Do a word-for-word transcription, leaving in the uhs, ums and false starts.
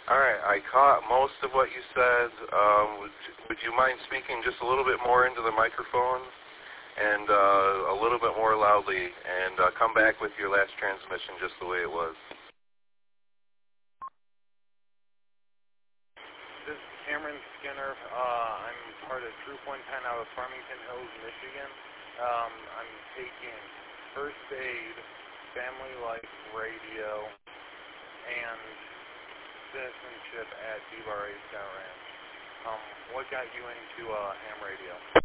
All right, I caught most of what you said. Um, would, would you mind speaking just a little bit more into the microphone and uh, a little bit more loudly, and uh, come back with your last transmission just the way it was? This is Cameron Skinner. Uh, I'm part of True Point ten out of Farmington Hills, Michigan. Um, I'm taking First Aid, Family Life Radio, and citizenship at D-Bar A Scout Ranch. Um, what got you into uh, ham radio?